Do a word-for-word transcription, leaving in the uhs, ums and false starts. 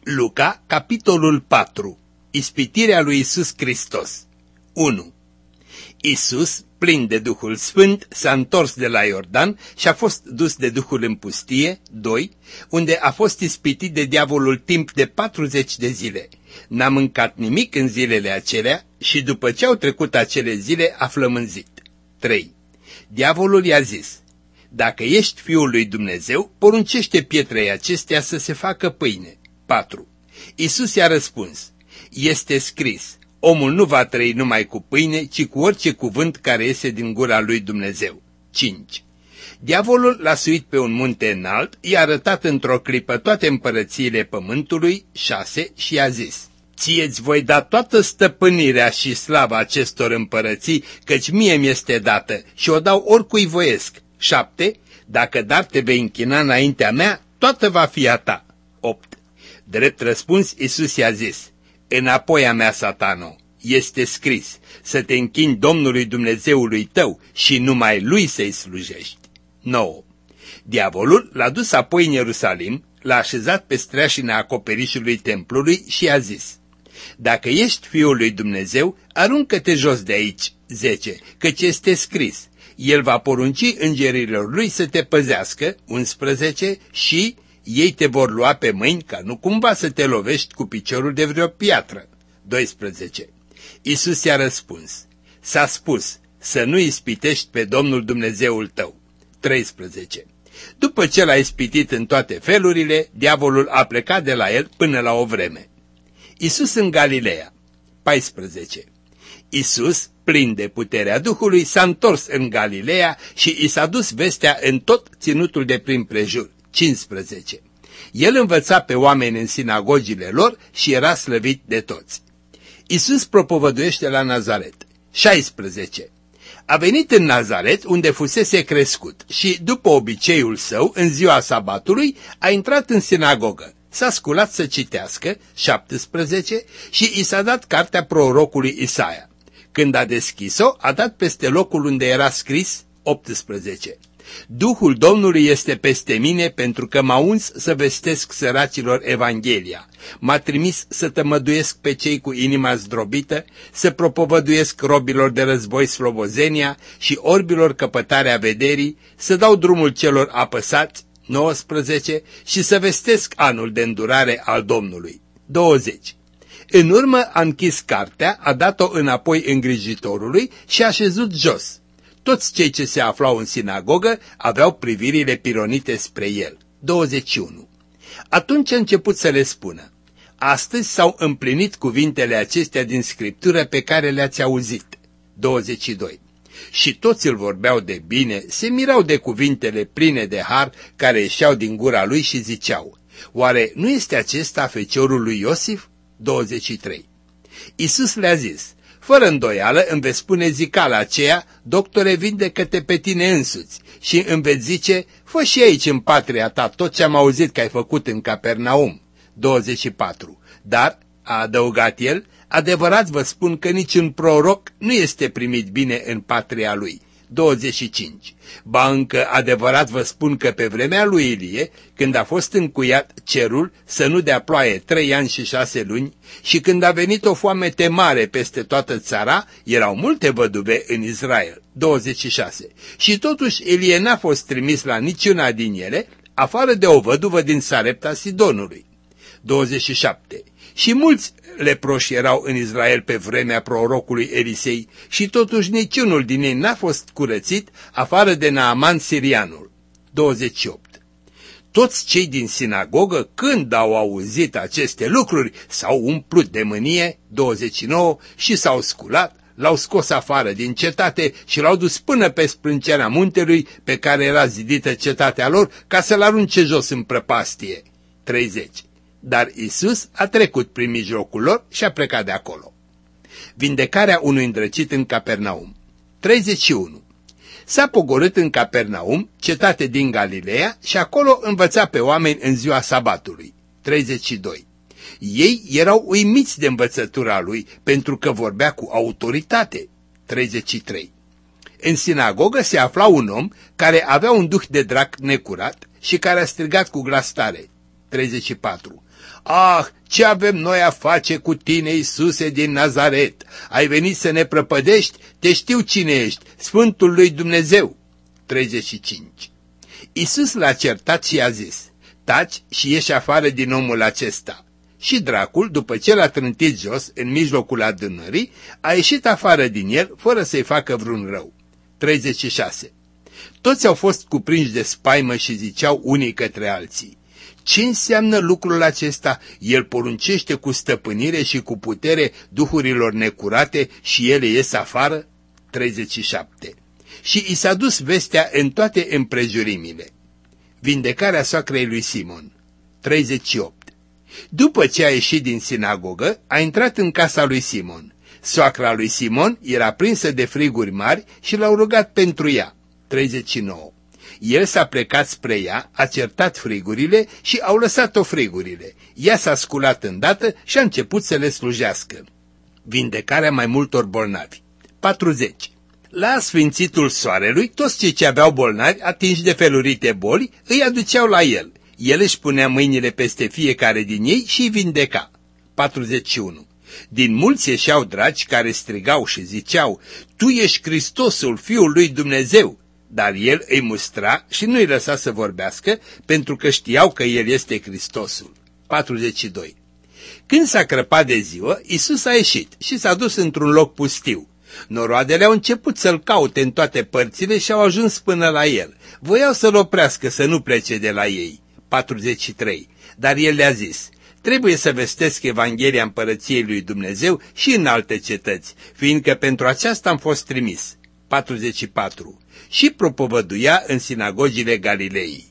Luca, capitolul patru. Ispitirea lui Iisus Hristos. unu. Iisus, plin de Duhul Sfânt, s-a întors de la Iordan și a fost dus de Duhul în pustie, doi, unde a fost ispitit de diavolul timp de patruzeci de zile. N-a mâncat nimic în zilele acelea și după ce au trecut acele zile a flămânzit. trei. Diavolul i-a zis: dacă ești Fiul lui Dumnezeu, poruncește pietrei acestea să se facă pâine. patru. Iisus i-a răspuns: este scris, omul nu va trăi numai cu pâine, ci cu orice cuvânt care iese din gura lui Dumnezeu. cinci. Diavolul l-a suit pe un munte înalt, i-a arătat într-o clipă toate împărățiile pământului, șase, și i-a zis: ție-ți voi da toată stăpânirea și slava acestor împărății, căci mie mi-este dată și o dau oricui voiesc. șapte. Dacă dar te vei închina înaintea mea, toată va fi a ta. opt. Drept răspuns, Iisus i-a zis: înapoi a mea, Satano, este scris, să te închini Domnului Dumnezeului tău și numai Lui să-i slujești. nouă. Diavolul l-a dus apoi în Ierusalim, l-a așezat pe streașina acoperișului templului și i-a zis: dacă ești Fiul lui Dumnezeu, aruncă-te jos de aici. zece. Căci este scris, El va porunci îngerilor Lui să te păzească. unsprezece. Și ei te vor lua pe mâini ca nu cumva să te lovești cu piciorul de vreo piatră. doisprezece. Iisus i-a răspuns: s-a spus, să nu ispitești pe Domnul Dumnezeul tău. treisprezece. După ce l-a ispitit în toate felurile, diavolul a plecat de la el până la o vreme. Iisus în Galileea. paisprezece. Iisus, plin de puterea Duhului, s-a întors în Galileea și i s-a dus vestea în tot ținutul de prin prejur. cincisprezece. El învăța pe oameni în sinagogile lor și era slăvit de toți. Iisus propovăduiește la Nazaret. șaisprezece. A venit în Nazaret, unde fusese crescut, și, după obiceiul său, în ziua sabatului, a intrat în sinagogă. S-a sculat să citească. șaptesprezece. Și i s-a dat cartea prorocului Isaia. Când a deschis-o, a dat peste locul unde era scris. optsprezece. Duhul Domnului este peste mine, pentru că m-a uns să vestesc săracilor Evanghelia. M-a trimis să tămăduiesc pe cei cu inima zdrobită, să propovăduiesc robilor de război slobozenia și orbilor căpătarea vederii, să dau drumul celor apăsați. nouăsprezece. Și să vestesc anul de îndurare al Domnului. douăzeci. În urmă a închis cartea, a dat-o înapoi îngrijitorului și a șezut jos. Toți cei ce se aflau în sinagogă aveau privirile pironite spre el. douăzeci și unu. Atunci a început să le spună: astăzi s-au împlinit cuvintele acestea din Scriptură pe care le-ați auzit. douăzeci și doi. Și toți îl vorbeau de bine, se mirau de cuvintele pline de har care ieșeau din gura lui și ziceau: oare nu este acesta feciorul lui Iosif? douăzeci și trei. Iisus le-a zis: fără îndoială îmi veți spune zicala aceea: doctore, vindecă-te pe tine însuți, și îmi veți zice: fă și aici în patria ta tot ce am auzit că ai făcut în Capernaum. douăzeci și patru. Dar, a adăugat el, adevărat vă spun că niciun proroc nu este primit bine în patria lui. douăzeci și cinci. Ba încă adevărat vă spun că pe vremea lui Ilie, când a fost încuiat cerul să nu dea ploaie trei ani și șase luni, și când a venit o foamete mare peste toată țara, erau multe văduve în Israel. douăzeci și șase. Și totuși Ilie n-a fost trimis la niciuna din ele, afară de o văduvă din Sarepta Sidonului. douăzeci și șapte. Și mulți leproși erau în Israel pe vremea prorocului Elisei și totuși niciunul din ei n-a fost curățit, afară de Naaman sirianul. douăzeci și opt. Toți cei din sinagogă, când au auzit aceste lucruri, s-au umplut de mânie. douăzeci și nouă. Și s-au sculat, l-au scos afară din cetate și l-au dus până pe sprânceana muntelui pe care era zidită cetatea lor, ca să-l arunce jos în prăpastie. treizeci. Dar Iisus a trecut prin mijlocul lor și a plecat de acolo. Vindecarea unui îndrăcit în Capernaum. treizeci și unu. S-a pogorât în Capernaum, cetate din Galileea, și acolo învăța pe oameni în ziua sabatului. treizeci și doi. Ei erau uimiți de învățătura lui, pentru că vorbea cu autoritate. treizeci și trei. În sinagogă se afla un om care avea un duh de drac necurat și care a strigat cu glas tare. treizeci și patru. Ah, ce avem noi a face cu tine, Iisuse din Nazaret? Ai venit să ne prăpădești? Te știu cine ești, Sfântul lui Dumnezeu. treizeci și cinci. Iisus l-a certat și i-a zis: taci și ieși afară din omul acesta. Și dracul, după ce l-a trântit jos în mijlocul adunării, a ieșit afară din el fără să-i facă vreun rău. treizeci și șase. Toți au fost cuprinși de spaimă și ziceau unii către alții: ce înseamnă lucrul acesta? El poruncește cu stăpânire și cu putere duhurilor necurate și ele ies afară? treizeci și șapte. Și i s-a dus vestea în toate împrejurimile. Vindecarea soacrei lui Simon. treizeci și opt. După ce a ieșit din sinagogă, a intrat în casa lui Simon. Soacra lui Simon era prinsă de friguri mari și l-au rugat pentru ea. treizeci și nouă. El s-a plecat spre ea, a certat frigurile și au lăsat-o frigurile. Ea s-a sculat îndată și a început să le slujească. Vindecarea mai multor bolnavi. patruzeci. La sfințitul soarelui, toți cei ce aveau bolnavi atinși de felurite boli îi aduceau la el. El își punea mâinile peste fiecare din ei și îi vindeca. patruzeci și unu. Din mulți ieșeau dragi care strigau și ziceau: tu ești Hristosul, Fiul lui Dumnezeu. Dar el îi mustra și nu îi lăsa să vorbească, pentru că știau că el este Hristosul. patruzeci și doi. Când s-a crăpat de ziua, Iisus a ieșit și s-a dus într-un loc pustiu. Noroadele au început să-l caute în toate părțile și au ajuns până la el. Voiau să-l oprească să nu plece de la ei. patruzeci și trei. Dar el le-a zis: trebuie să vestesc Evanghelia Împărăției lui Dumnezeu și în alte cetăți, fiindcă pentru aceasta am fost trimis. patruzeci și patru. Și propovăduia în sinagogile Galilei.